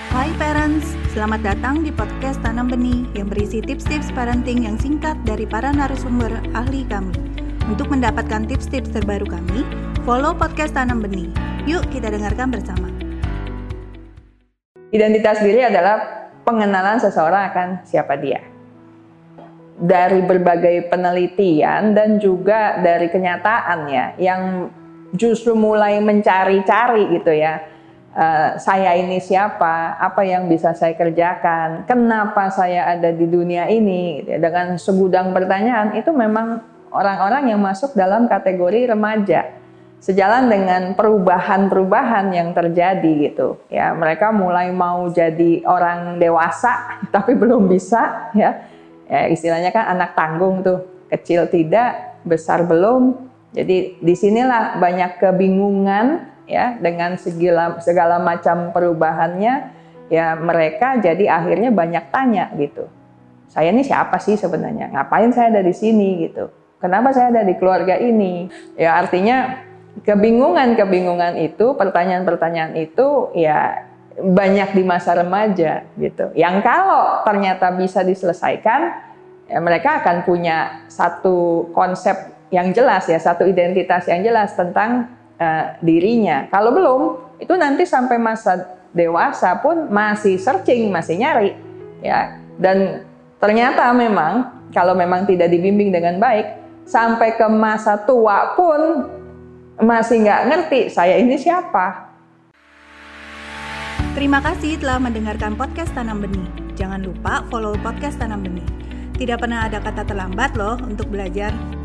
Hai parents, selamat datang di podcast Tanam Benih yang berisi tips-tips parenting yang singkat dari para narasumber ahli kami. Untuk mendapatkan tips-tips terbaru kami, follow podcast Tanam Benih. Yuk kita dengarkan bersama. Identitas diri adalah pengenalan seseorang akan siapa dia. Dari berbagai penelitian dan juga dari kenyataannya yang justru mulai mencari-cari gitu ya. Saya ini siapa, apa yang bisa saya kerjakan, kenapa saya ada di dunia ini, gitu ya. Dengan segudang pertanyaan itu memang orang-orang yang masuk dalam kategori remaja. Sejalan dengan perubahan-perubahan yang terjadi gitu ya, mereka mulai mau jadi orang dewasa tapi belum bisa ya, istilahnya kan anak tanggung tuh, kecil tidak, besar belum. Jadi disinilah banyak kebingungan ya, dengan segala macam perubahannya ya, mereka jadi akhirnya banyak tanya gitu. Saya ini siapa sih sebenarnya? Ngapain saya ada di sini gitu? Kenapa saya ada di keluarga ini? Ya artinya kebingungan itu, pertanyaan-pertanyaan itu ya banyak di masa remaja gitu. Yang kalau ternyata bisa diselesaikan, ya mereka akan punya satu konsep yang jelas ya, satu identitas yang jelas tentang dirinya. Kalau belum, itu nanti sampai masa dewasa pun masih searching, masih nyari ya. Dan ternyata memang kalau memang tidak dibimbing dengan baik, sampai ke masa tua pun masih nggak ngerti saya ini siapa. Terima kasih telah mendengarkan podcast Tanam Benih. Jangan lupa follow podcast Tanam Benih. Tidak pernah ada kata terlambat loh untuk belajar.